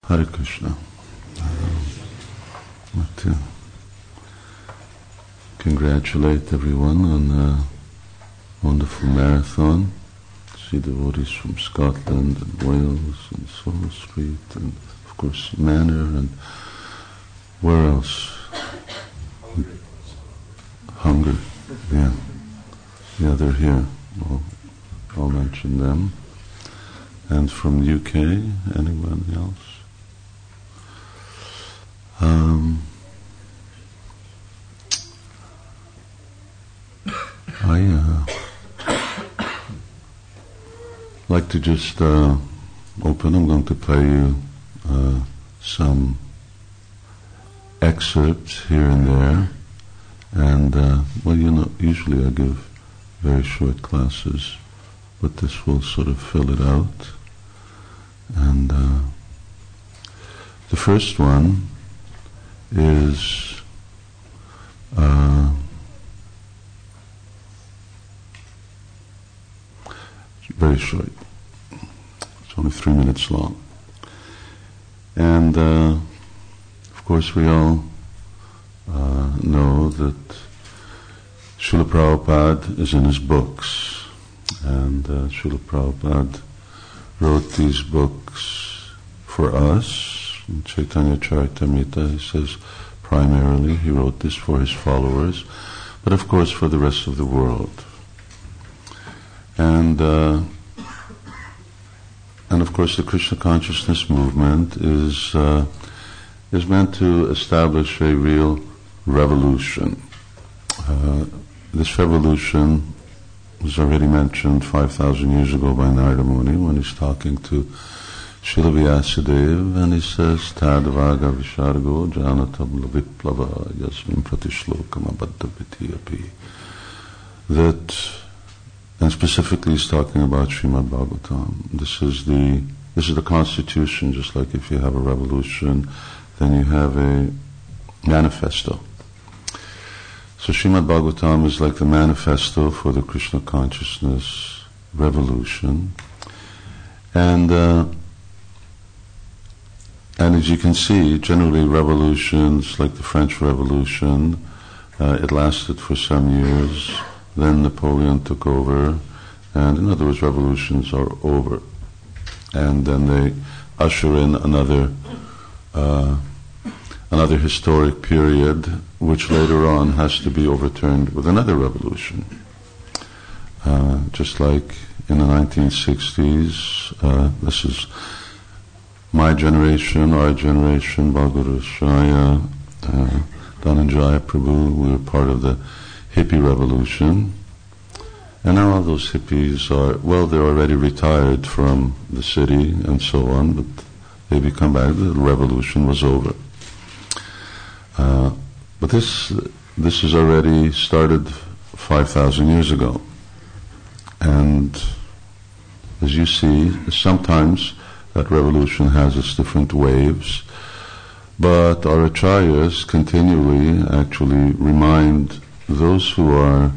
Hare Krishna. I'd like to congratulate everyone on a wonderful marathon. See devotees from Scotland and Wales and Soho Street and of course Manor and where else? Hunger. Yeah, they're here. I'll mention them. And from UK, anyone else? I like to just open. I'm going to play you some excerpts here and there. And, usually I give very short classes, but this will sort of fill it out. And the first one is very short. It's only 3 minutes long. And of course we all know that Srila Prabhupada is in his books, and Srila Prabhupada wrote these books for us. In Chaitanya Charitamrita, he says primarily he wrote this for his followers, but of course for the rest of the world. And of course the Krishna consciousness movement is meant to establish a real revolution. This revolution was already mentioned 5,000 years ago by Narada Muni when he's talking to Srila Vyasadeva, and he says, Tadvaga Vishargo Janatabla Viplava Yasmin Pratishlokam Abhaddhaviti Api. That, and specifically he's talking about Srimad Bhagavatam. This is the constitution, just like if you have a revolution, then you have a manifesto. So Srimad Bhagavatam is like the manifesto for the Krishna consciousness revolution. And as you can see, generally revolutions like the French Revolution, it lasted for some years, then Napoleon took over, and in other words, revolutions are over. And then they usher in another historic period, which later on has to be overturned with another revolution. Just like in the 1960s, this is my generation, our generation, Bhagavad Shaya, Dhananjaya Prabhu, we were part of the hippie revolution. And now all those hippies they're already retired from the city and so on, but they become back, the revolution was over. But this is already started 5,000 years ago. And as you see, sometimes that revolution has its different waves, but our acharyas continually actually remind those who are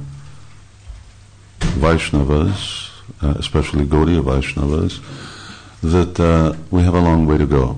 Vaishnavas, especially Gaudiya Vaishnavas, that we have a long way to go.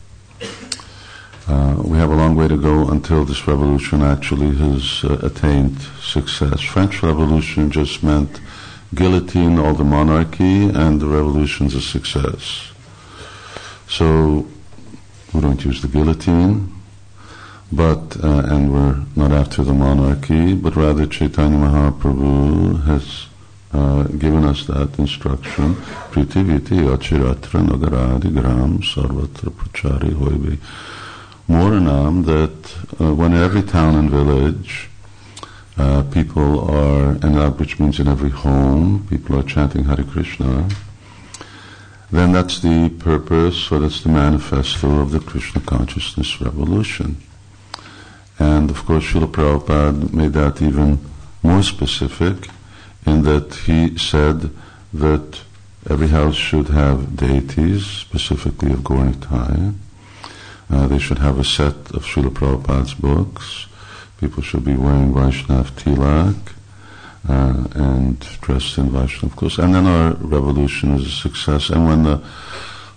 We have a long way to go until this revolution actually has attained success. French Revolution just meant guillotine all the monarchy, and the revolution's a success. So we don't use the guillotine, but and we're not after the monarchy, but rather Chaitanya Mahaprabhu has given us that instruction. Pritiviti achiratra nagaradi gram sarvatra prachari hoive. Moranam, that when in every town and village people are, and that which means in every home, people are chanting Hare Krishna, then that's the purpose, or that's the manifesto of the Krishna consciousness revolution. And of course Srila Prabhupada made that even more specific in that he said that every house should have deities, specifically of Gaur Nitai. They should have a set of Srila Prabhupada's books. People should be wearing Vaishnav tilak and dressed in Vaishnav clothes. And then our revolution is a success. And when the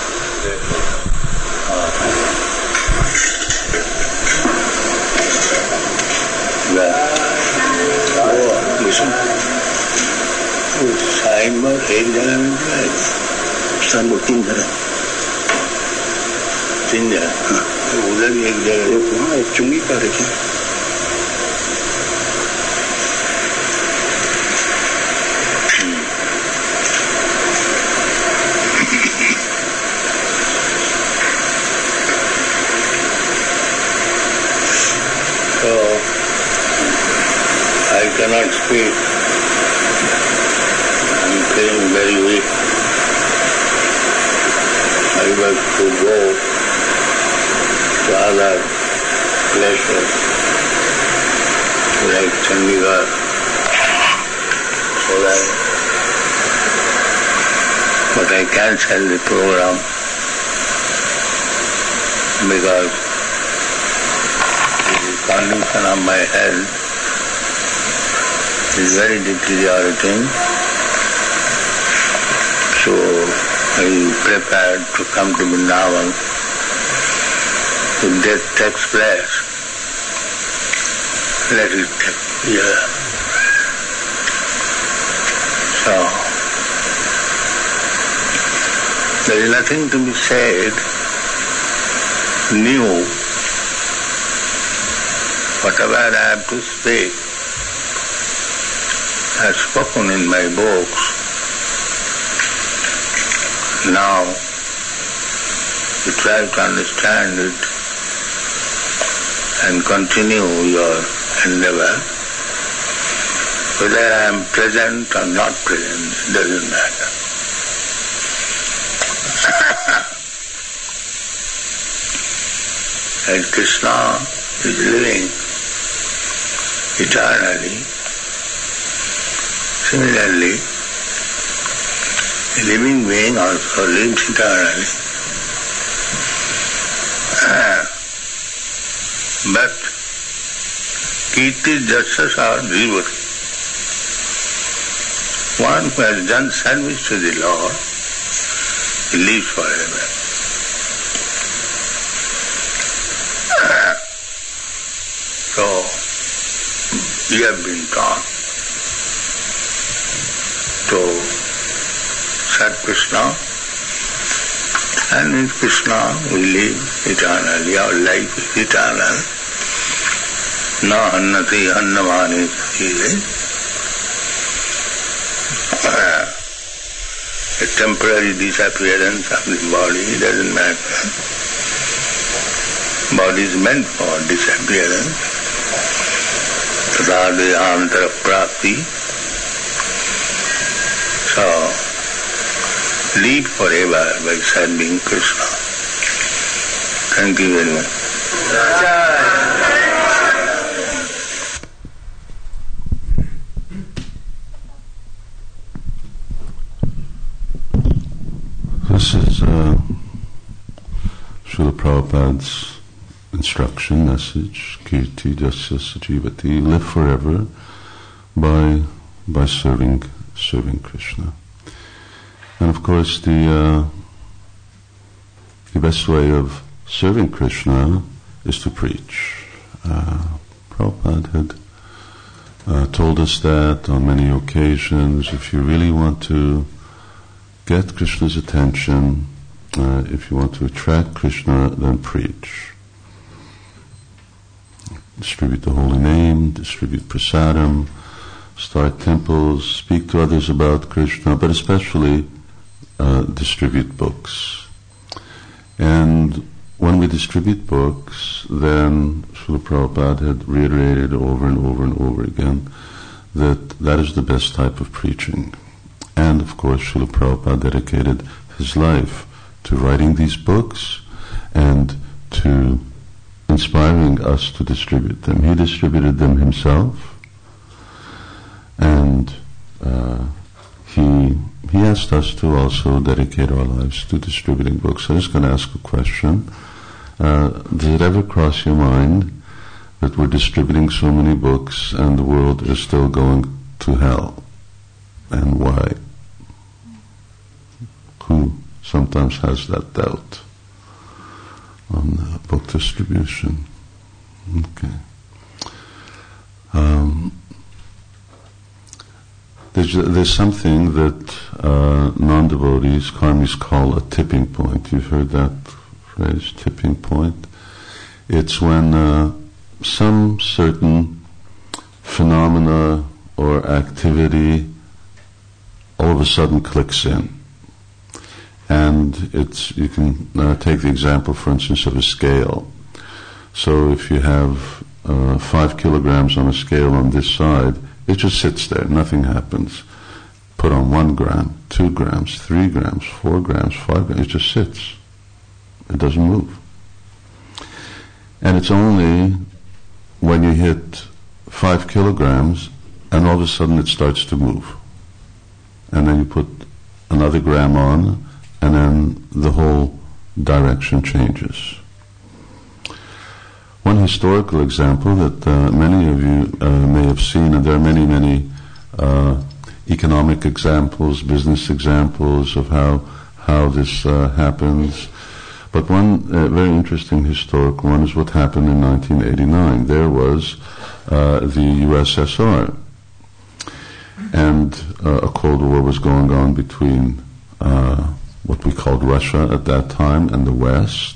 time पर एक जगह मिलता है साल वो 3 जगह 3 जगह उधर भी एक जगह वहाँ एक चुंगी का रखी So I cannot speak. I am feeling very weak. I was to go to other places like Chandigarh so that, but I cancelled the program because the condition of my health is very deteriorating. So I prepared to come to Vrindavan. If death takes place, let it take place. So there is nothing to be said new. Whatever I have to speak, I have spoken in my books. Now, you try to understand it and continue your endeavor. Whether I am present or not present, it doesn't matter. And Krishna is living eternally. Similarly, a living being also lives eternally. But Kirti Jasasa Jivati. One who has done service to the Lord, he lives forever. So, we have been taught to serve Krishna, and in Krishna we live eternally. Our life is eternal. Na annati annamani chile. A temporary disappearance of the body doesn't matter. Body is meant for disappearance. Tata dehantara prapti. So, live forever by serving Krishna. Thank you very much. This is Srila Prabhupada's instruction, message, Kirti Jasya Jivati, live forever by serving Krishna. And of course the best way of serving Krishna is to preach. Prabhupada had told us that on many occasions. If you really want to get Krishna's attention, if you want to attract Krishna, then preach. Distribute the holy name, distribute prasadam, start temples, speak to others about Krishna, but especially distribute books. And when we distribute books, then Srila Prabhupada had reiterated over and over and over again that is the best type of preaching. And of course Srila Prabhupada dedicated his life to writing these books and to inspiring us to distribute them. He distributed them himself, and he asked us to also dedicate our lives to distributing books. I'm just going to ask a question. Does it ever cross your mind that we're distributing so many books and the world is still going to hell? And why? Who sometimes has that doubt on book distribution? Okay. There's something that non-devotees, karmis, call a tipping point. You've heard that phrase, tipping point. It's when some certain phenomena or activity all of a sudden clicks in. And you can take the example, for instance, of a scale. So if you have 5 kilograms on a scale on this side, it just sits there, nothing happens. Put on 1 gram, 2 grams, 3 grams, 4 grams, 5 grams, it just sits. It doesn't move. And it's only when you hit 5 kilograms and all of a sudden it starts to move. And then you put another gram on and then the whole direction changes. One historical example that many of you may have seen, and there are many economic examples, business examples of how this happens. But one very interesting historical one is what happened in 1989. There was the USSR, and a Cold War was going on between what we called Russia at that time and the West.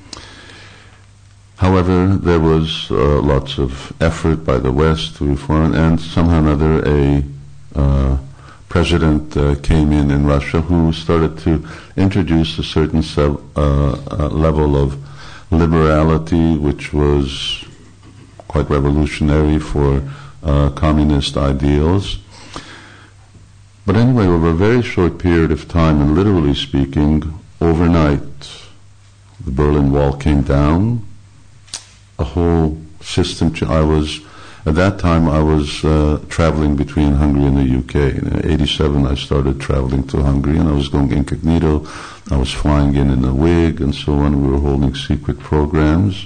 However, there was lots of effort by the West to reform, and somehow or another a president came in Russia who started to introduce a certain level of liberality, which was quite revolutionary for communist ideals. But anyway, over a very short period of time, and literally speaking, overnight, the Berlin Wall came down. A whole system. At that time I was traveling between Hungary and the UK. In 87 I started traveling to Hungary, and I was going incognito. I was flying in a wig and so on. We were holding secret programs.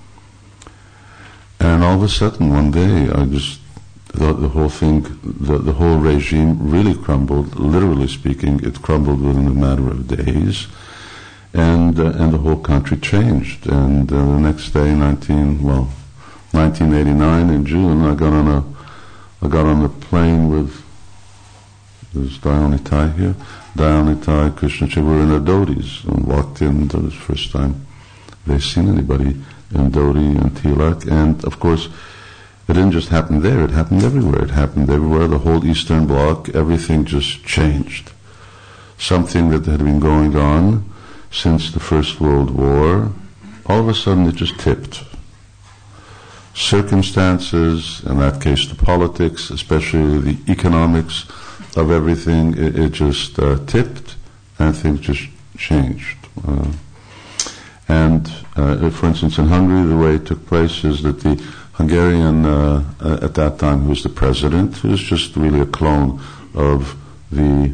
And all of a sudden one day the whole thing, the whole regime really crumbled. Literally speaking, it crumbled within a matter of days. And the whole country changed. And the next day, 1989 in June, I got on a plane with, there's Dayanitai here, Dayanitai, Krishna Chaitanya. We were in our Dhotis and walked in. That was the first time they'd seen anybody in Dhoti and Tilak. And of course, it didn't just happen there, it happened everywhere. It happened everywhere, the whole Eastern Bloc, everything just changed. Something that had been going on since the First World War, all of a sudden it just tipped. Circumstances, in that case the politics, especially the economics of everything, it just tipped, and things just changed. For instance, in Hungary, the way it took place is that the Hungarian, at that time, who was the president, who was just really a clone of the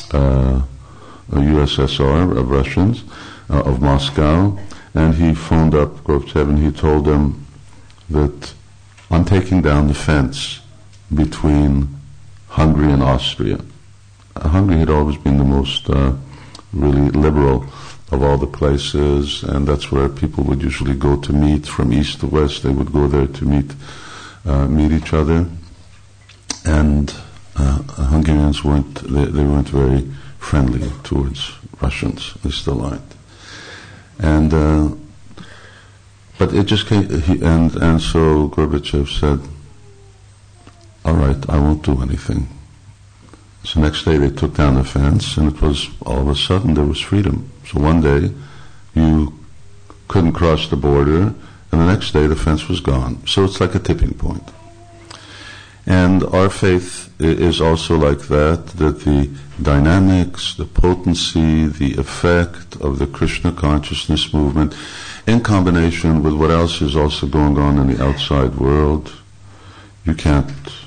USSR, of Russians, of Moscow, and he phoned up Gorbachev and he told them that I'm taking down the fence between Hungary and Austria. Hungary had always been the most really liberal of all the places, and that's where people would usually go to meet from east to west. They would go there to meet each other, and Hungarians weren't very friendly towards Russians. They still aren't. And but it just came, and so Gorbachev said, all right, I won't do anything. So next day they took down the fence, and it was all of a sudden there was freedom. So one day you couldn't cross the border, and the next day the fence was gone. So it's like a tipping point. And our faith is also like that the dynamics, the potency, the effect of the Krishna consciousness movement, in combination with what else is also going on in the outside world, you can't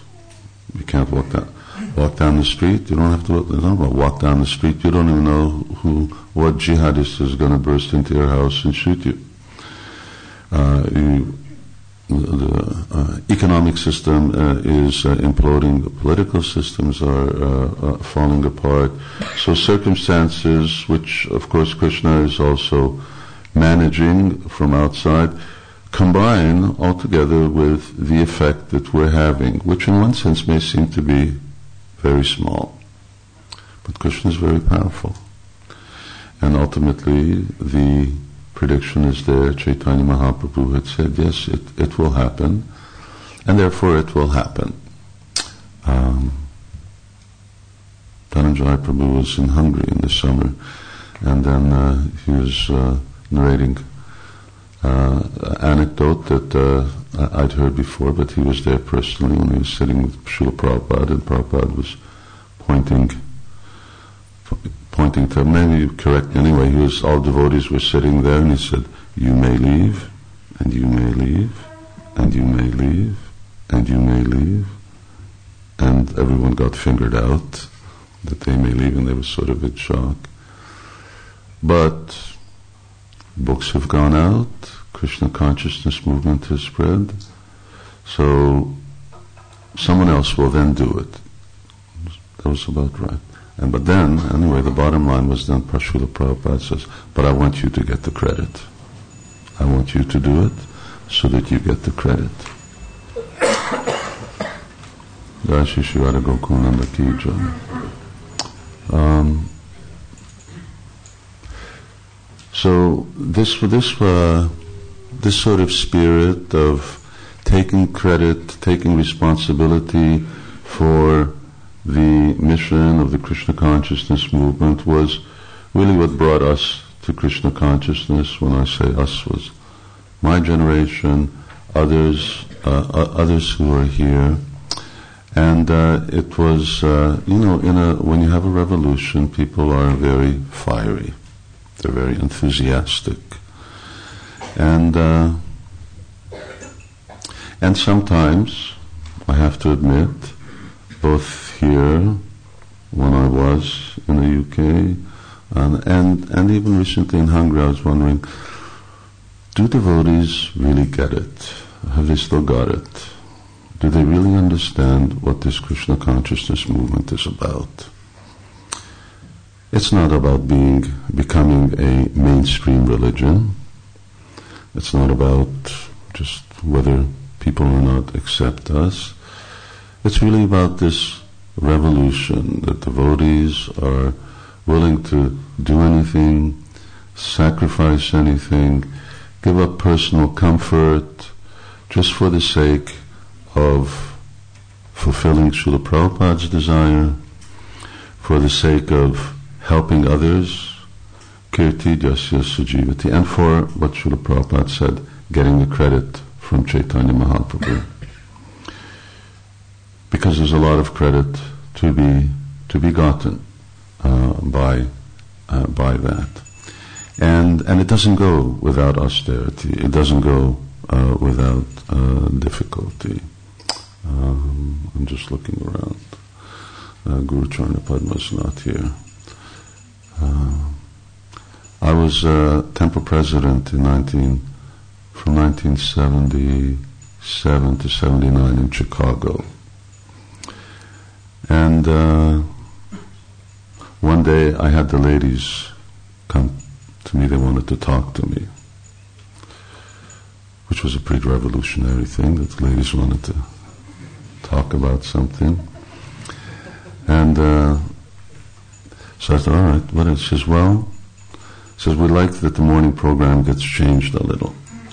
walk down the street. You don't have to walk down the street. You don't even know what jihadist is going to burst into your house and shoot you. The economic system is imploding. The political systems are falling apart. So circumstances, which of course Krishna is also managing from outside, combine altogether with the effect that we're having, which in one sense may seem to be very small. But Krishna is very powerful. And ultimately, the prediction is there. Chaitanya Mahaprabhu had said, yes, it will happen, and therefore it will happen. Dhananjaya Prabhu was in Hungary in the summer, and then he was narrating anecdote that I'd heard before, but he was there personally when he was sitting with Srila Prabhupada, and Prabhupada was pointing to, maybe correct anyway, all devotees were sitting there, and he said, you may leave, and you may leave, and you may leave, and you may leave, and everyone got fingered out that they may leave, and they were sort of in shock. But books have gone out, Krishna consciousness movement has spread, so someone else will then do it. That was about right. But then, anyway, the bottom line was then Srila Prabhupada says, but I want you to get the credit. I want you to do it so that you get the credit. Jai Shri Shri Radha Gokunanda Ki Jai. So this sort of spirit of taking credit, taking responsibility for the mission of the Krishna consciousness movement was really what brought us to Krishna consciousness. When I say us, was my generation, others who are here, and it was when you have a revolution, people are very fiery, they're very enthusiastic, and sometimes I have to admit, both here, when I was in the UK, and even recently in Hungary, I was wondering, do devotees really get it? Have they still got it? Do they really understand what this Krishna consciousness movement is about? It's not about becoming a mainstream religion. It's not about just whether people or not accept us. It's really about this revolution that devotees are willing to do anything, sacrifice anything, give up personal comfort just for the sake of fulfilling Srila Prabhupada's desire, for the sake of helping others, kirti jasya sujivati, and for what Srila Prabhupada said, getting the credit from Chaitanya Mahaprabhu. Because there's a lot of credit to be gotten by that, and it doesn't go without austerity. It doesn't go without difficulty. I'm just looking around. Guru Charna Padma's not here. I was temple president from 1977 to 79 in Chicago. And one day I had the ladies come to me, they wanted to talk to me, which was a pretty revolutionary thing, that the ladies wanted to talk about something. And so I thought, all right, what else? She says, we like that the morning program gets changed a little.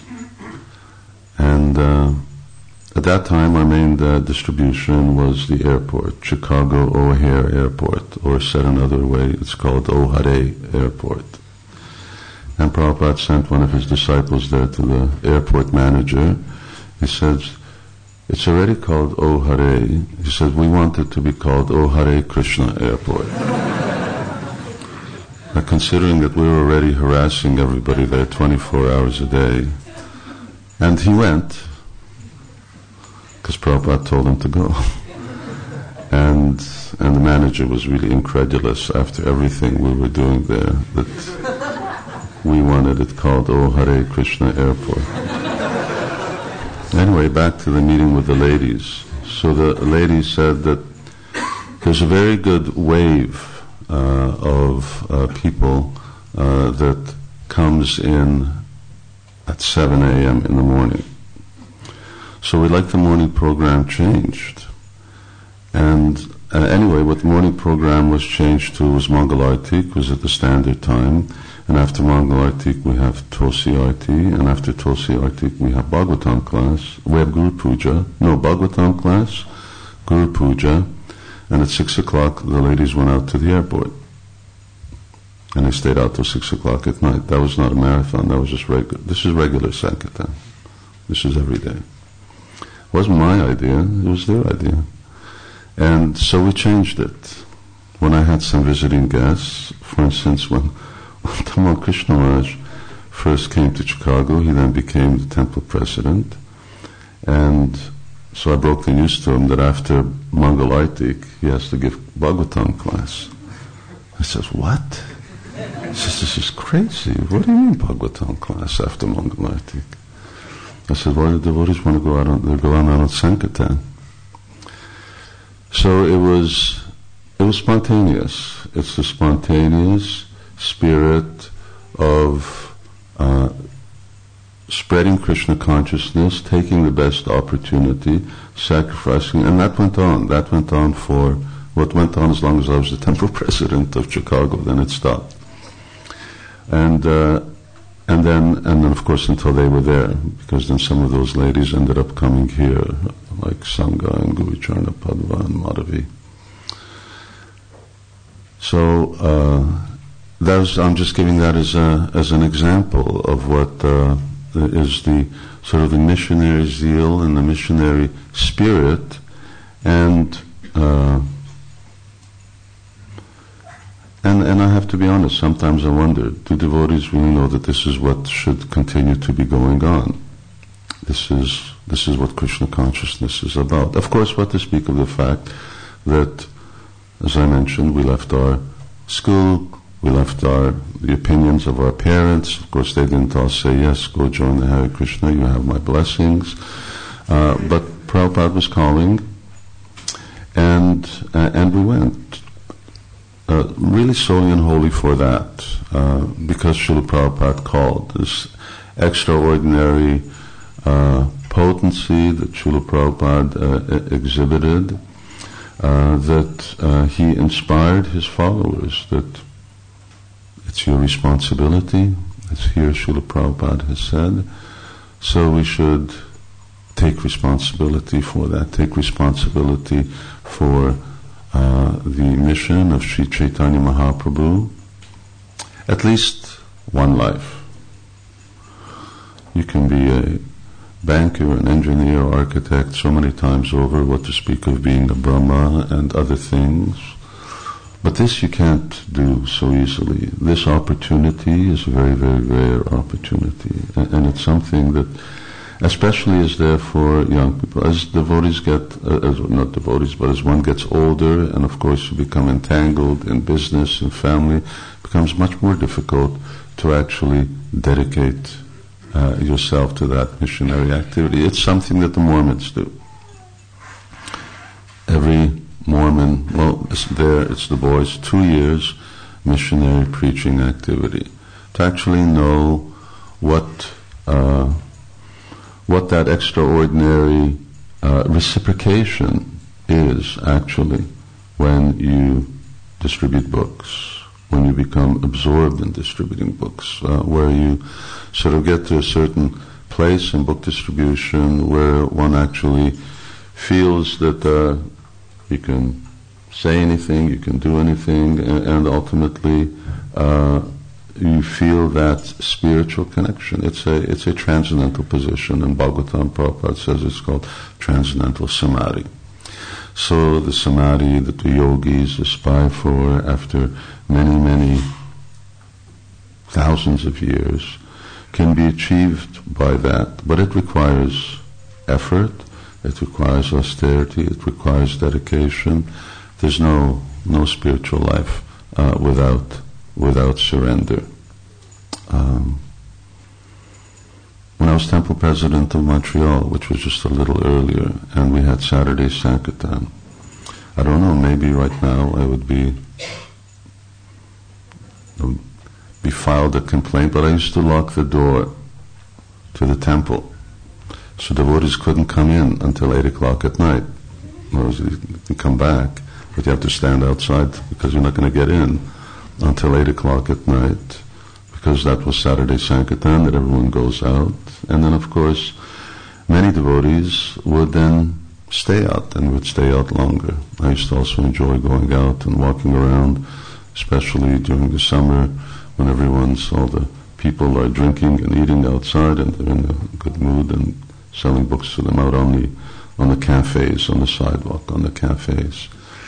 And at that time, our main distribution was the airport, Chicago O'Hare Airport, or said another way, it's called O'Hare Airport. And Prabhupada sent one of his disciples there to the airport manager. He says, it's already called O'Hare. He said, we want it to be called O'Hare Krishna Airport. Now, considering that we were already harassing everybody there 24 hours a day, and he went, because Prabhupada told him to go. And the manager was really incredulous after everything we were doing there, that we wanted it called Hare Krishna Airport. Anyway, back to the meeting with the ladies. So the ladies said that there's a very good wave of people that comes in at 7 a.m. in the morning. So we'd like the morning program changed. And anyway, what the morning program was changed to was Mangal Artik, was at the standard time. And after Mangal Artik, we have Tulsi Arti. And after Tulsi Artik, we have Bhagavatam class. We have Guru Puja. No, Bhagavatam class, Guru Puja. And at 6 o'clock, the ladies went out to the airport. And they stayed out till 6 o'clock at night. That was not a marathon. That was just regular. This is regular Sankirtan. This is every day. It wasn't my idea. It was their idea. And so we changed it. When I had some visiting guests, for instance, when Tamal Krishna Maharaj first came to Chicago, he then became the temple president. And so I broke the news to him that after Mangal Artik, he has to give Bhagavatam class. I says, what? He says, this is crazy. What do you mean Bhagavatam class after Mangal Artik? I said, well, the devotees want to go out on Sankirtan. So it was spontaneous. It's the spontaneous spirit of spreading Krishna consciousness, taking the best opportunity, sacrificing, and that went on. That went on for what went on as long as I was the temple president of Chicago. Then it stopped, and then of course until they were there, because then some of those ladies ended up coming here, like Sangha and Guricharna Padva and Madhavi. So I'm just giving that as an example of what is the sort of the missionary zeal and the missionary spirit, and I have to be honest. Sometimes I wonder: do devotees really know that this is what should continue to be going on? This is what Krishna consciousness is about. Of course, what to speak of the fact that, as I mentioned, we left our school, we left the opinions of our parents. Of course, they didn't all say, yes, go join the Hare Krishna, you have my blessings. But Prabhupada was calling, and we went. Really solely and wholly for that, because Srila Prabhupada called. This extraordinary potency that Srila Prabhupada exhibited, that he inspired his followers, that it's your responsibility, it's here Srila Prabhupada has said, so we should take responsibility for that, take responsibility for the mission of Sri Chaitanya Mahaprabhu, at least one life. You can be a banker, an engineer, architect so many times over, what to speak of being a Brahma and other things. But this you can't do so easily. This opportunity is a very, very rare opportunity. And it's something that especially is there for young people. As devotees get, not devotees, but as one gets older, and of course you become entangled in business and family, it becomes much more difficult to actually dedicate yourself to that missionary activity. It's something that the Mormons do. Every Mormon, it's the boys, 2 years missionary preaching activity. To actually know what that extraordinary reciprocation is actually when you distribute books, when you become absorbed in distributing books, where you sort of get to a certain place in book distribution where one actually feels that you can say anything, you can do anything, and ultimately you feel that spiritual connection. It's a transcendental position, and Bhagavatam Prabhupada says it's called transcendental samadhi. So the samadhi that the yogis aspire for after many, many thousands of years can be achieved by that, but it requires effort, it requires austerity, it requires dedication. There's no spiritual life without surrender. When I was temple president of Montreal, which was just a little earlier, and we had Saturday Sankirtan, I don't know, maybe right now I would be filed a complaint, but I used to lock the door to the temple, so devotees couldn't come in until 8 o'clock at night. They come back. but you have to stand outside because you're not going to get in until 8 o'clock at night, because that was Saturday Sankirtan, that everyone goes out. And then, of course, many devotees would then stay out and would stay out longer. I used to also enjoy going out and walking around, especially during the summer when all the people are drinking and eating outside and they're in a good mood, and selling books to them out on the cafes, on the sidewalk, on the cafes.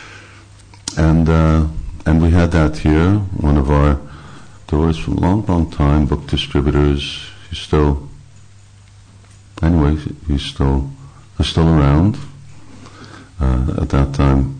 And we had that here. One of our devotees for a long, long time, book distributors. He's still around. At that time,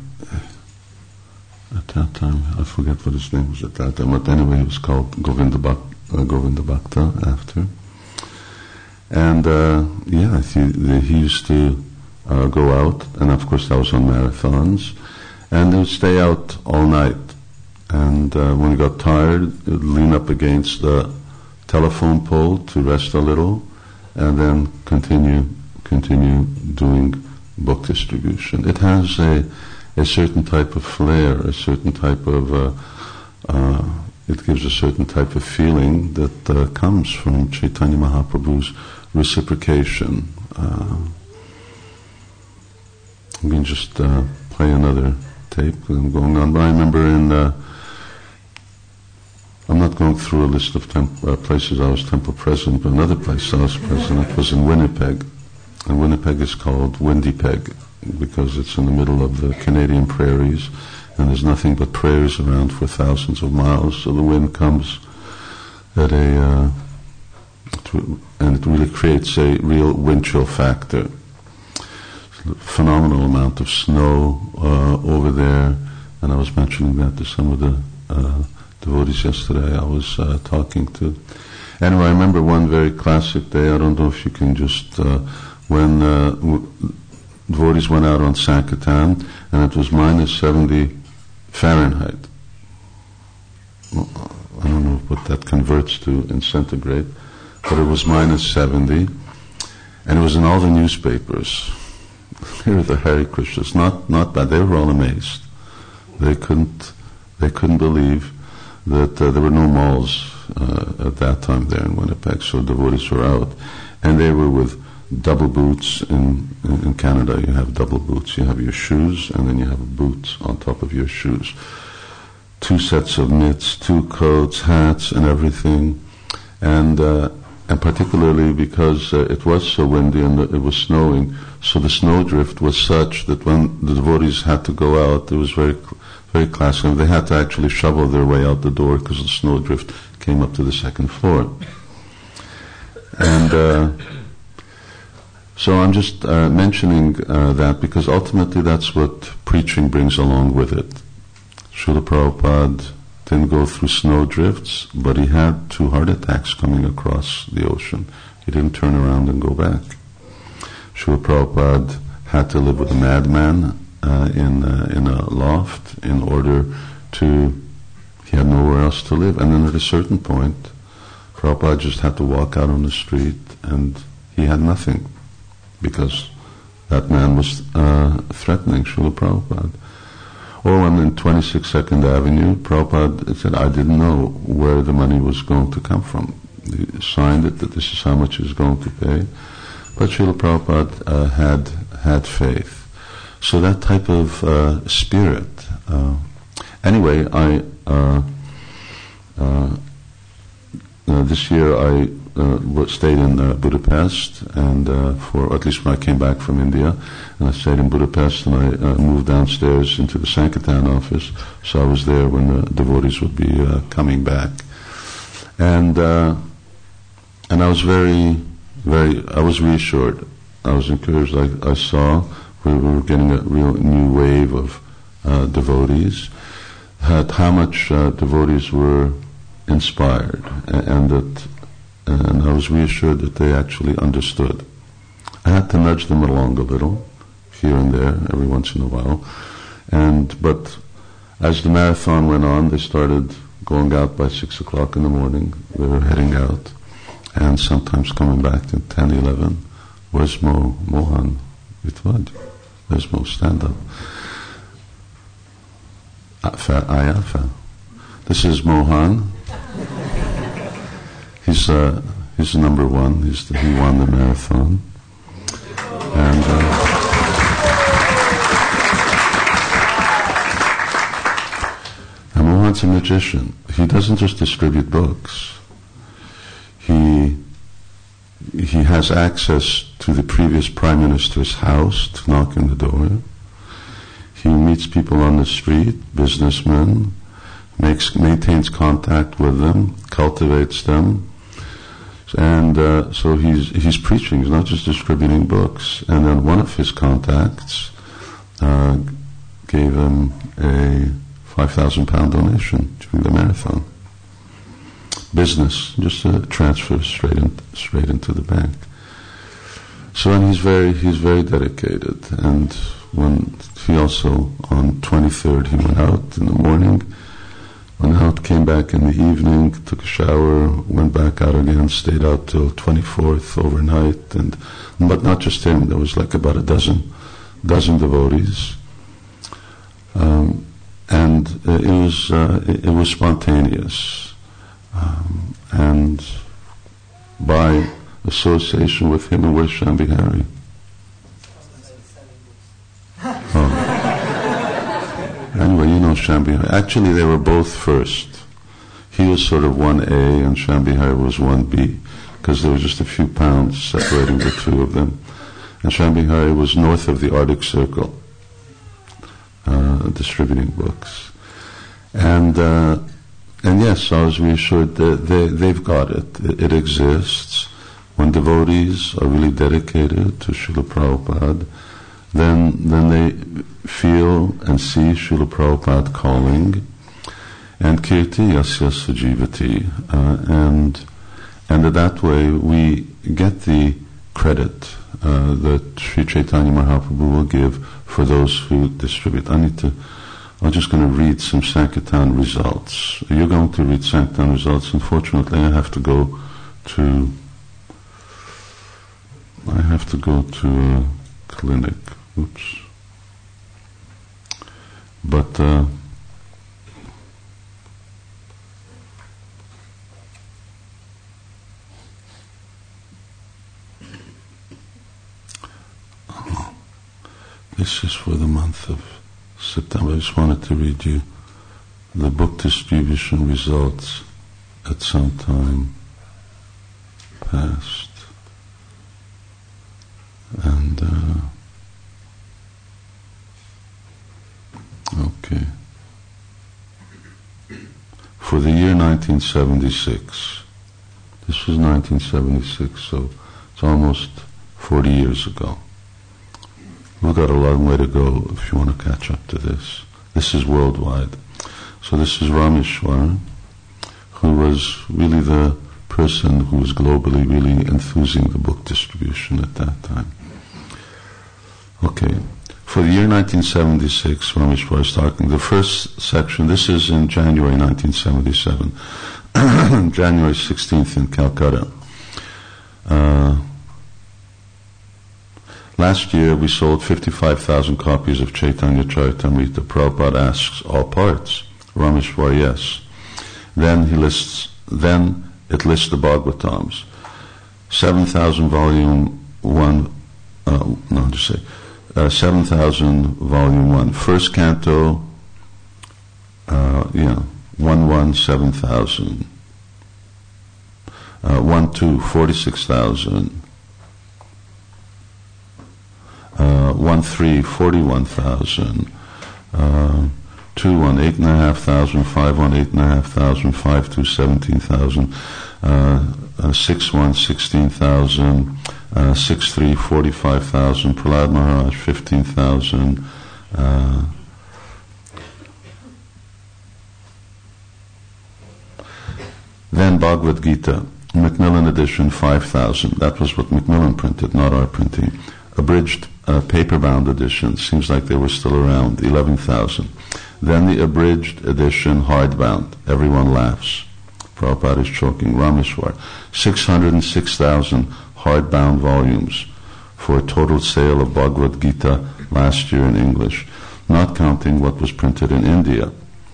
I forget what his name was at that time, but anyway, he was called Govinda Bhakta after. And he used to go out, and of course that was on marathons, and they would stay out all night. And when he got tired, he would lean up against the telephone pole to rest a little, and then continue doing book distribution. It has a certain type of flair, a certain type of it gives a certain type of feeling that comes from Chaitanya Mahaprabhu's reciprocation. We can just play another tape going on. But I remember I'm not going through a list of places I was temple president, but another place I was president was in Winnipeg. And Winnipeg is called Windypeg because it's in the middle of the Canadian prairies, and there's nothing but prairies around for thousands of miles, so the wind comes at and it really creates a real wind chill factor. Phenomenal amount of snow over there, and I was mentioning that to some of the devotees yesterday I was talking to. Anyway, I remember one very classic day. I don't know if you can just when devotees went out on Sankirtan, and it was minus 70 Fahrenheit. Well, I don't know what that converts to in centigrade, but it was minus 70, and it was in all the newspapers. Here are the Hare Krishnas, not bad. They were all amazed. They couldn't believe that there were no malls at that time there in Winnipeg, so devotees were out, and they were with double boots. In Canada you have double boots. You have your shoes, and then you have boots on top of your shoes. 2 sets of mitts, 2 coats, hats, and everything. And particularly because it was so windy and it was snowing, so the snowdrift was such that when the devotees had to go out, it was very, very classic. They had to actually shovel their way out the door because the snowdrift came up to the 2nd floor. And so I'm just mentioning that because ultimately that's what preaching brings along with it. Srila Prabhupada didn't go through snowdrifts, but he had 2 heart attacks coming across the ocean. He didn't turn around and go back. Srila Prabhupada had to live with a madman in a loft in order he had nowhere else to live. And then at a certain point, Prabhupada just had to walk out on the street, and he had nothing, because that man was threatening Srila Prabhupada. Or when in 26 2nd Avenue, Prabhupada said, I didn't know where the money was going to come from. He signed it that this is how much he was going to pay. But Srila Prabhupada had faith. So that type of spirit. Anyway, this year I stayed in Budapest, and for at least when I came back from India, and I stayed in Budapest, and I moved downstairs into the Sankirtan office, so I was there when the devotees would be coming back, and I was I was reassured, I was encouraged. I saw we were getting a real new wave of devotees, how much devotees were inspired, and I was reassured that they actually understood. I had to nudge them along a little, here and there, every once in a while. But as the marathon went on, they started going out by 6 o'clock in the morning. They were heading out, and sometimes coming back to 10, 11. Where's Mohan? Vitvad? Where's Mo? Stand up. Ayafa. This is Mohan. He's number one. He won the marathon. And Mohan's a magician. He doesn't just distribute books. He has access to the previous prime minister's house to knock on the door. He meets people on the street, businessmen, maintains contact with them, cultivates them, and so he's preaching. He's not just distributing books. And then one of his contacts gave him a £5,000 donation during the marathon. Business, just a transfer straight into the bank. So, and he's very dedicated. And when he also on 23rd he went out in the morning, went out, came back in the evening, took a shower, went back out again, stayed out till 24th overnight, but not just him. There was like about a dozen devotees. And it was spontaneous, and by association with him, and where's Shambhihari? Oh. Anyway, you know Shambhihari. Actually, they were both first. He was sort of 1A, and Shambhihari was 1B, because there was just a few pounds separating the two of them. And Shambhihari was north of the Arctic Circle, distributing books. And yes, I was reassured that they've got it. It exists. When devotees are really dedicated to Srila Prabhupada, then they feel and see Srila Prabhupada calling, and kirti yasya sujivati, and that way we get the credit that Sri Chaitanya Mahaprabhu will give for those who distribute. I'm just going to read some Sankirtan results. You're going to read Sankirtan results. Unfortunately, I have to go to a clinic. Oops. But this is for the month of September. I just wanted to read you the book distribution results at some time past. And okay. For the year 1976, this was 1976, so it's almost 40 years ago. We've got a long way to go if you want to catch up to this. This is worldwide. So this is Rameshwar, who was really the person who was globally really enthusing the book distribution at that time. Okay. For the year 1976, Rameshwar is talking. The first section, this is in January 1977, January 16th in Calcutta. Last year we sold 55,000 copies of Chaitanya Charitamrita. Prabhupada asks all parts. Rameshwar, yes. Then it lists the Bhagavatams. 7,000 volume 1, 7,000 volume 1. First canto, 7,000. 1-2, 46,000. 1-3, 41,000. 2-1, 8,500. 5-1, 8,500. 5-2, 17,000. 6-1, 16,000. 6-3, 45,000. Prahlad Maharaj, 15,000. Then Bhagavad Gita, Macmillan edition, 5,000. That was what Macmillan printed, not our printing. Abridged paper-bound edition, seems like they were still around, 11,000. Then the abridged edition, hardbound. Everyone laughs. Prabhupada is choking. Rameshwar, 606,000 hardbound volumes for a total sale of Bhagavad Gita last year in English, not counting what was printed in India.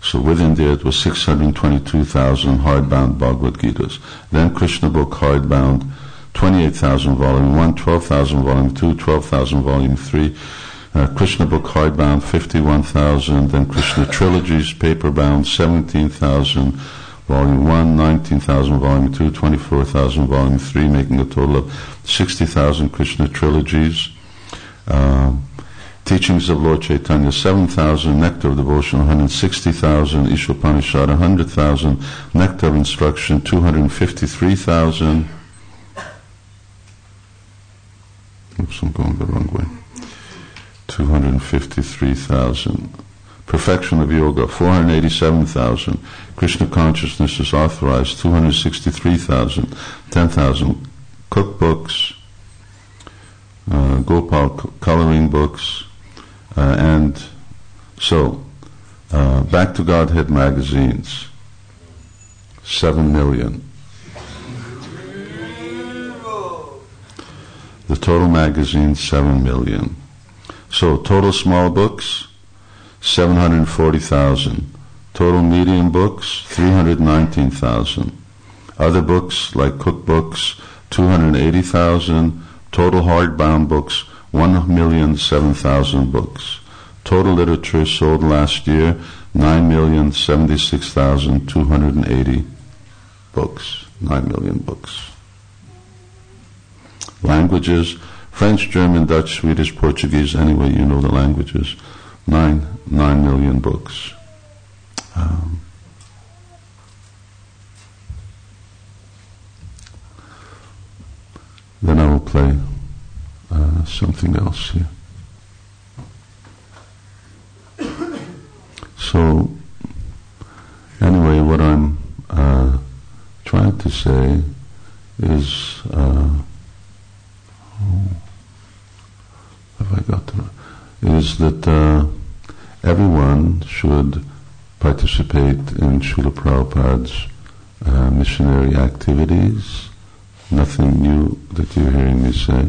So with India it was 622,000 hardbound Bhagavad Gitas. Then Krishna book hardbound, 28,000 volume 1, 12,000 volume 2, 12,000 volume 3. Krishna book hardbound, 51,000. Then Krishna trilogies paperbound, 17,000 volume 1, 19,000 volume 2, 24,000 volume 3, making a total of 60,000 Krishna trilogies. Teachings of Lord Chaitanya, 7,000. Nectar of Devotion, 160,000. Ishopanishad, 100,000. Nectar of Instruction, 253,000. Oops, I'm going the wrong way. 253,000. Perfection of Yoga, 487,000. Krishna Consciousness is authorized, 263,000. 10,000 cookbooks, Gopal coloring books, and so Back to Godhead magazines, 7 million. The total magazines, 7 million. So total small books, 740,000. Total medium books, 319,000. Other books like cookbooks, 280,000. Total hardbound books, 1,007,000 books. Total literature sold last year, 9,076,280 books. 9 million books. Languages, French, German, Dutch, Swedish, Portuguese, anyway you know the languages. 9 million books. Then I will play something else here. So, anyway, what I'm trying to say is, is that everyone should participate in Srila Prabhupada's missionary activities. Nothing new that you're hearing me say.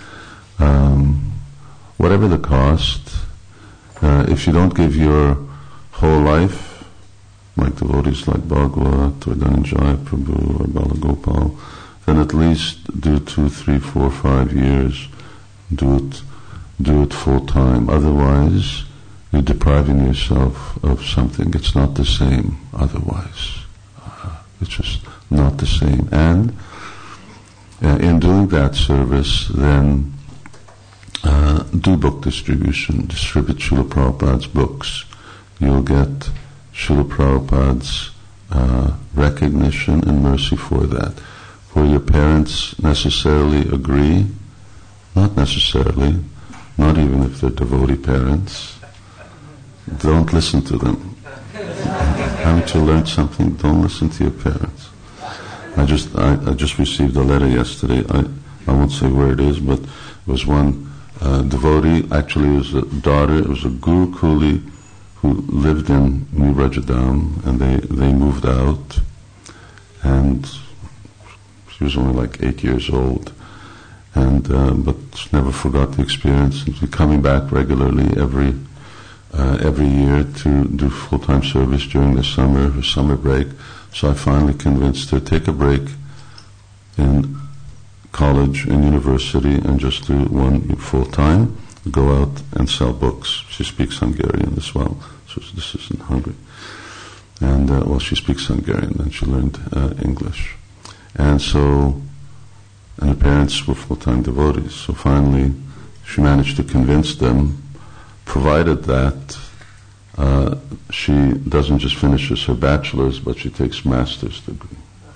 Whatever the cost, if you don't give your whole life, like devotees like Bhagavat or Dhananjaya Prabhu or Balagopal, then at least do 2, 3, 4, 5 years. Do it full time. Otherwise, you're depriving yourself of something. It's not the same otherwise. It's just not the same. And in doing that service, then do book distribution. Distribute Srila Prabhupada's books. You'll get Srila Prabhupada's recognition and mercy for that. Will your parents necessarily agree? Not necessarily. Not even if they're devotee parents. Don't listen to them. Haven't you learned something? Don't listen to your parents. I just received a letter yesterday. I won't say where it is, but it was one devotee. Actually, it was a daughter. It was a Guru Kuli who lived in New Rajadam, and they moved out, and she was only like 8 years old, and but she never forgot the experience. And she's coming back regularly every year to do full-time service during the summer, her summer break. So I finally convinced her, take a break in college and university and just do one full-time, go out and sell books. She speaks Hungarian as well, so this is in Hungary. And, she speaks Hungarian, then she learned English. And her parents were full-time devotees, so finally she managed to convince them, provided that she doesn't just finish her bachelor's, but she takes master's degree.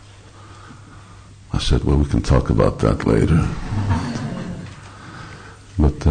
I said, well, we can talk about that later. But,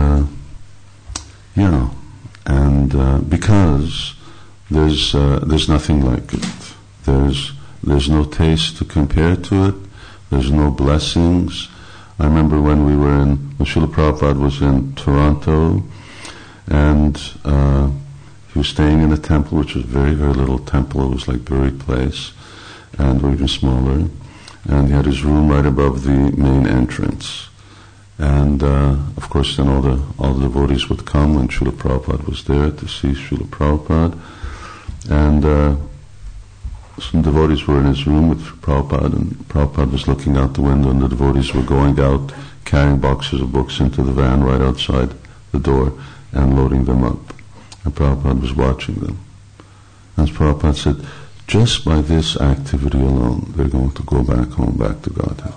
because there's nothing like it. There's no taste to compare to it. There's no blessings. I remember when Srila Prabhupada was in Toronto, and he was staying in a temple, which was a very, very little temple. It was like buried place, or even smaller. And he had his room right above the main entrance. And of course, then all the devotees would come when Srila Prabhupada was there to see Srila Prabhupada. And some devotees were in his room with Prabhupada, and Prabhupada was looking out the window, and the devotees were going out, carrying boxes of books into the van right outside the door and loading them up. And Prabhupada was watching them. And Prabhupada said, just by this activity alone, they're going to go back home, back to Godhead.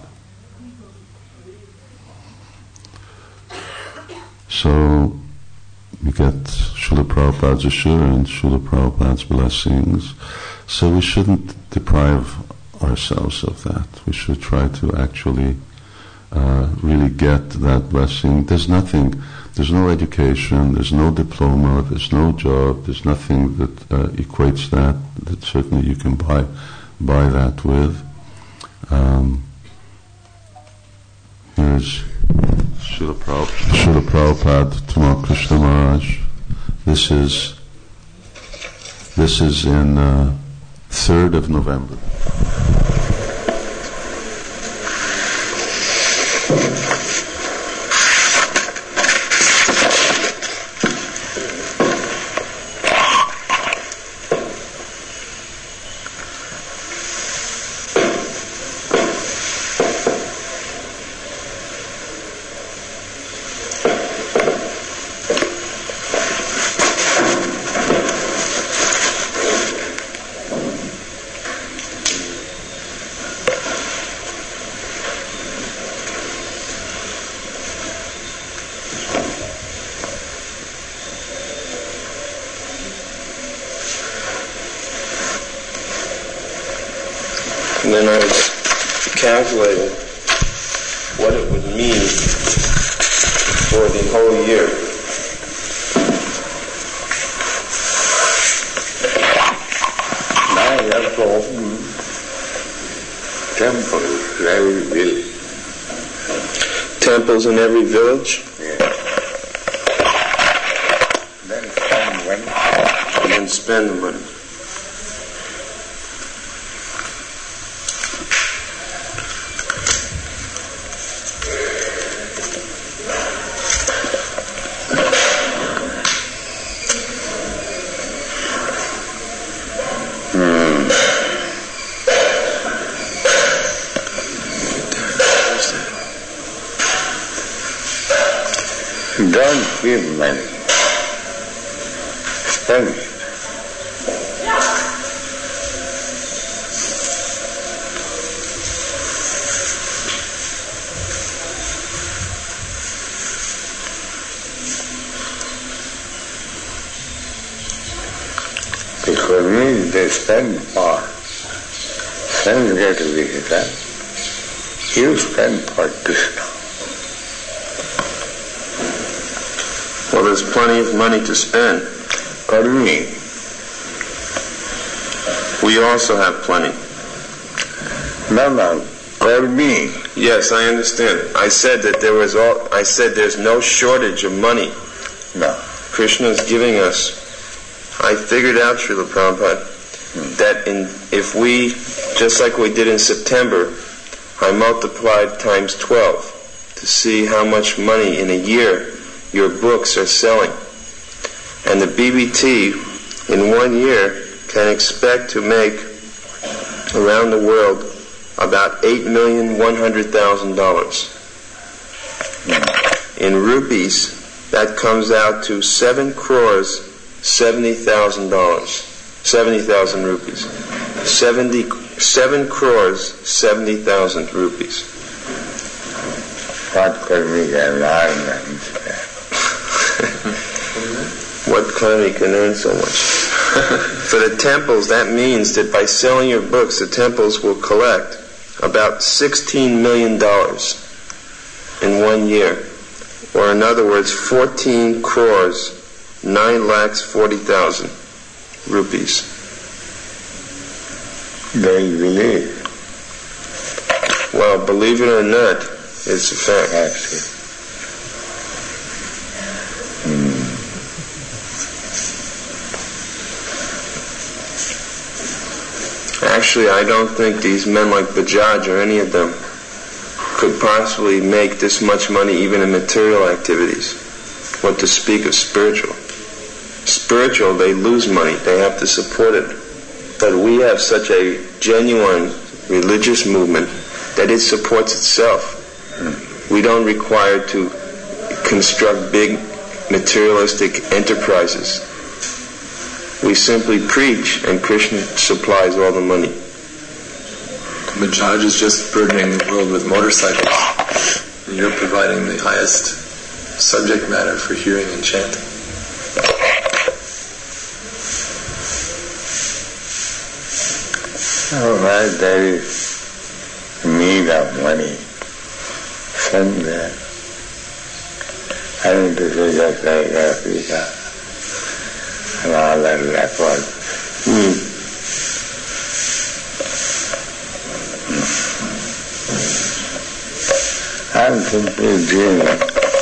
So, we get Srila Prabhupada's assurance, Srila Prabhupada's blessings. So we shouldn't deprive ourselves of that. We should try to actually really get that blessing. There's nothing, there's no education, there's no diploma, there's no job, there's nothing that equates that certainly you can buy that with. Here's Srila Prabhupada to Krishna Maharaj. This is in 3rd of November. And then I was calculating what it would mean for the whole year. Now you have to open temples in every village. Temples in every village? Yeah. Then spend money. And then spend the money. Don't give money. Spend it. Because me, they spend part. Then you get a visitor. You spend part Krishna. Well, there's plenty of money to spend. Karmi. We also have plenty. No, Karmi. Yes, I understand. I said that there's no shortage of money. No. Krishna is giving us. I figured out, Srila Prabhupada, that if we, just like we did in September, I multiplied times 12 to see how much money in a year your books are selling. And the BBT in 1 year can expect to make around the world about $8,100,000. In rupees, that comes out to 7 crores $70,000. 70,000 rupees. 7 crores 70,000 rupees. What Karmi can learn? What Karmi can earn so much? For the temples, that means that by selling your books, the temples will collect about $16 million in 1 year. Or in other words, 14 crores 9,40,000 rupees. They believe. Well, believe it or not, it's a fact. Actually, I don't think these men like Bajaj or any of them could possibly make this much money even in material activities. What to speak of spiritual spiritual, they lose money. They have to support it. But we have such a genuine religious movement that it supports itself. We don't require to construct big materialistic enterprises. We simply preach and Krishna supplies all the money. Bajaj is just burdening the world with motorcycles. And you're providing the highest subject matter for hearing and chanting. While there is need of money, somewhere, I mean to say just like Africa and all that leopards. I'm simply dreaming.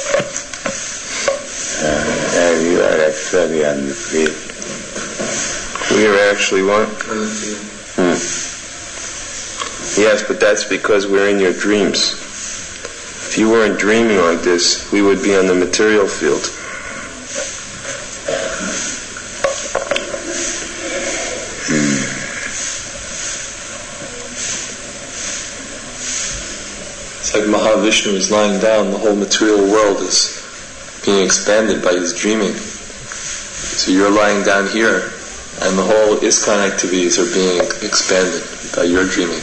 And you are actually on the field. We are actually what? Yes, but that's because we're in your dreams. If you weren't dreaming like this, we would be on the material field. It's like Mahavishnu is lying down, the whole material world is being expanded by his dreaming. So you're lying down here, and the whole ISKCON activities are being expanded by your dreaming.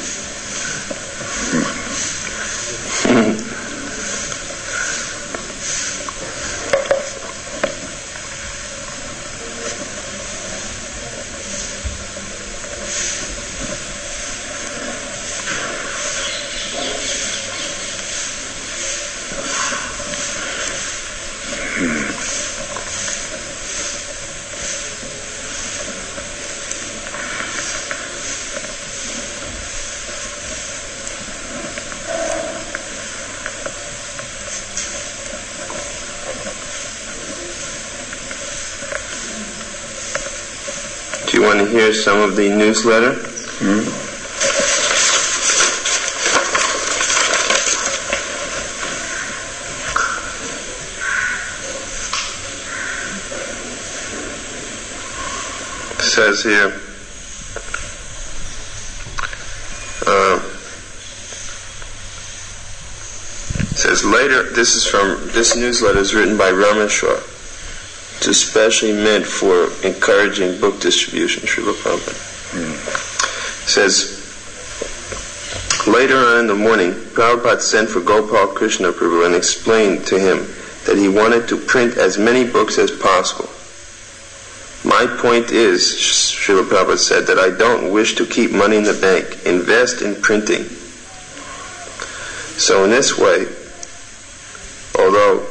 Do you want to hear some of the newsletter? It says here, it says later, this newsletter is written by Rameshwar. It's especially meant for encouraging book distribution, Srila Prabhupada. It says, later on in the morning, Prabhupada sent for Gopal Krishna Prabhu and explained to him that he wanted to print as many books as possible. My point is, Srila Prabhupada said, that I don't wish to keep money in the bank. Invest in printing. So in this way, although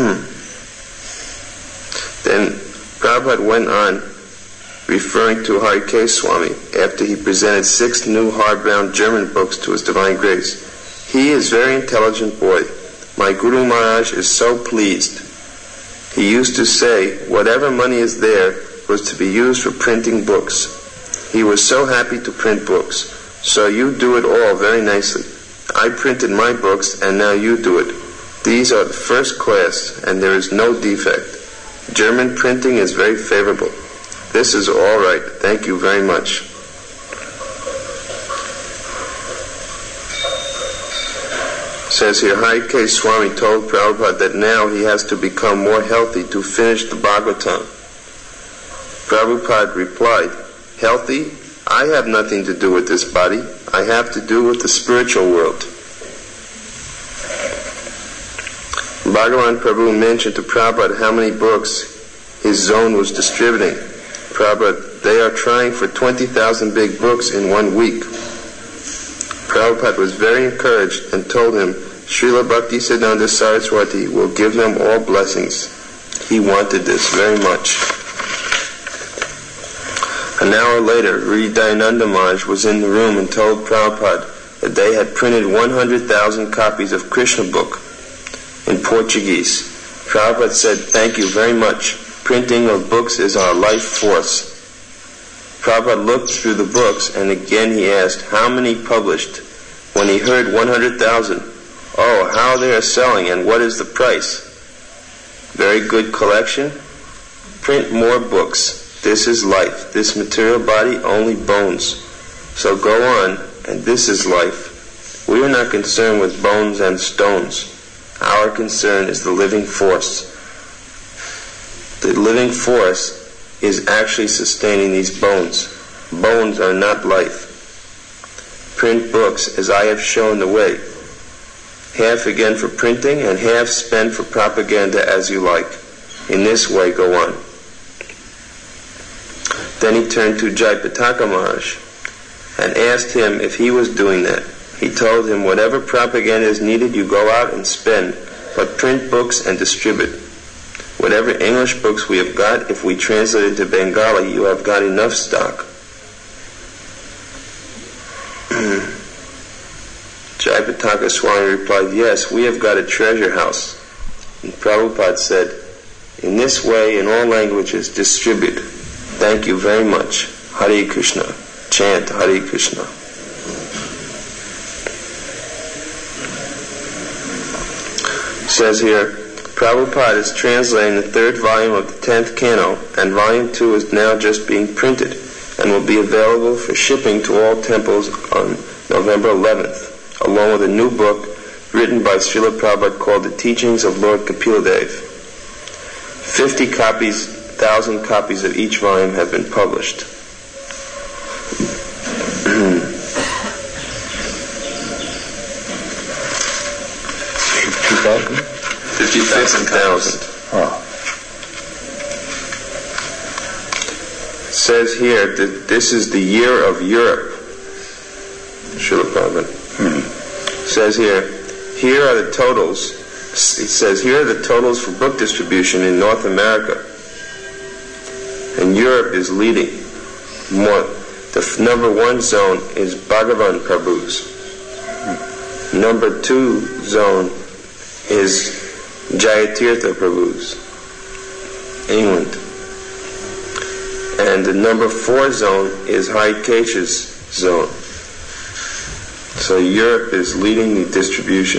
then Prabhupada went on referring to Harikes Swami after he presented 6 new hardbound German books to His Divine Grace. He is a very intelligent boy. My Guru Maharaj is so pleased. He used to say whatever money is there was to be used for printing books. He was so happy to print books. So you do it all very nicely. I printed my books and now you do it. These are the first class and there is no defect. German printing is very favorable. This is all right. Thank you very much. It says here, Harikes Swami told Prabhupada that now he has to become more healthy to finish the Bhagavatam. Prabhupada replied, healthy? I have nothing to do with this body. I have to do with the spiritual world. Bhagavan Prabhu mentioned to Prabhupada how many books his zone was distributing. Prabhupada, they are trying for 20,000 big books in 1 week. Prabhupada was very encouraged and told him Srila Bhaktisiddhanta Saraswati will give them all blessings. He wanted this very much. An hour later, Hridayananda Maharaj was in the room and told Prabhupada that they had printed 100,000 copies of Krishna book in Portuguese. Prabhupada said, thank you very much. Printing of books is our life force. Prabhupada looked through the books and again he asked, how many published? When he heard 100,000, oh, how they are selling and what is the price? Very good collection? print more books. This is life. This material body, only bones. So go on, and this is life. We are not concerned with bones and stones. Our concern is the living force. The living force is actually sustaining these bones. Bones are not life. Print books as I have shown the way. Half again for printing and half spent for propaganda as you like. In this way go on. Then he turned to Jayapataka Maharaj and asked him if he was doing that. He told him, whatever propaganda is needed, you go out and spend, but print books and distribute. Whatever English books we have got, if we translate into Bengali, you have got enough stock. Jayapataka Swami replied, yes, we have got a treasure house. And Prabhupada said, in this way, in all languages, distribute. Thank you very much. Hare Krishna. Chant Hare Krishna. Says here, Prabhupada is translating the 3rd volume of the 10th canto, and volume 2 is now just being printed and will be available for shipping to all temples on November 11th, along with a new book written by Srila Prabhupada called The Teachings of Lord Kapiladev. 1,000 copies of each volume have been published. 50,000. Oh. Says here that this is the year of Europe. Srila Prabhupada. Says here are the totals. It says here are the totals for book distribution in North America. And Europe is leading. The number 1 zone is Bhagavan Prabhu's. Number 2 zone is Jayatirtha Prabhu's, England. And the number 4 zone is Haikesh's zone. So Europe is leading the distribution.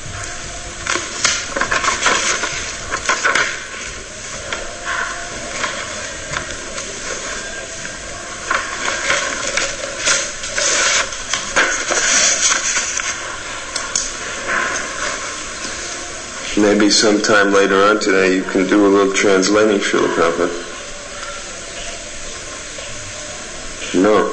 Maybe sometime later on today you can do a little translating, Srila Prabhupada. No.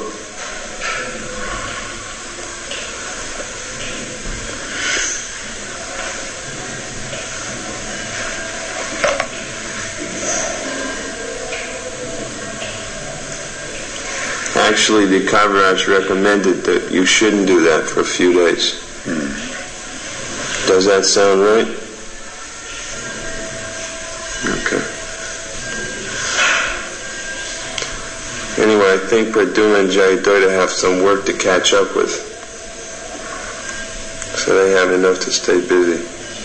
Actually, the Kaviraj recommended that you shouldn't do that for a few days. Does that sound right? Okay. Anyway, I think Praduma and Jayadvaita have some work to catch up with. So they have enough to stay busy.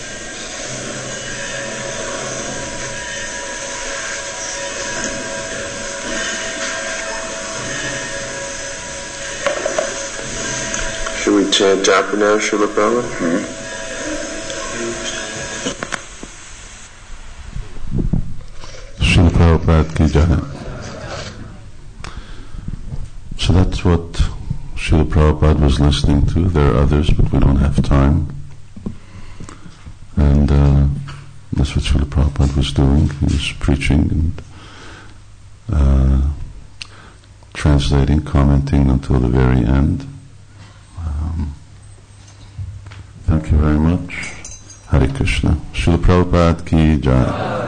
Should we chant japa now, Srila Prabhupada? Srila Prabhupada ki jai. So that's what Srila Prabhupada was listening to. There are others, but we don't have time. And that's what Srila Prabhupada was doing. He was preaching and translating, commenting until the very end. Thank you very much. Hare Krishna. Srila Prabhupada ki jai.